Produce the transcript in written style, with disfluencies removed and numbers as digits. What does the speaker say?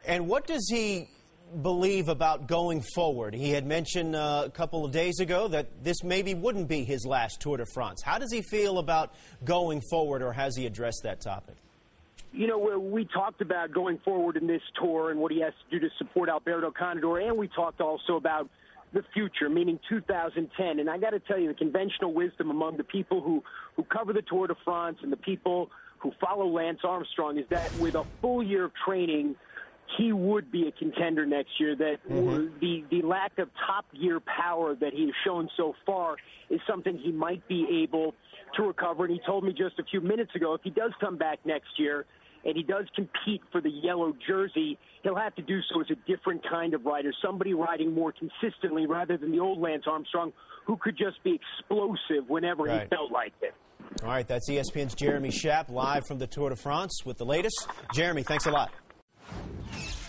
And what does he believe about going forward? He had mentioned a couple of days ago that this maybe wouldn't be his last Tour de France. How does he feel about going forward, or has he addressed that topic? You know, we talked about going forward in this tour and what he has to do to support Alberto Contador, and we talked also about the future, meaning 2010. And I got to tell you, the conventional wisdom among the people who cover the Tour de France and the people who follow Lance Armstrong is that with a full year of training, he would be a contender next year. That the lack of top-gear power that he has shown so far is something he might be able to recover. And he told me just a few minutes ago, if he does come back next year and he does compete for the yellow jersey, he'll have to do so as a different kind of rider, somebody riding more consistently rather than the old Lance Armstrong who could just be explosive whenever he felt like it. All right, that's ESPN's Jeremy Schaap live from the Tour de France with the latest. Jeremy, thanks a lot.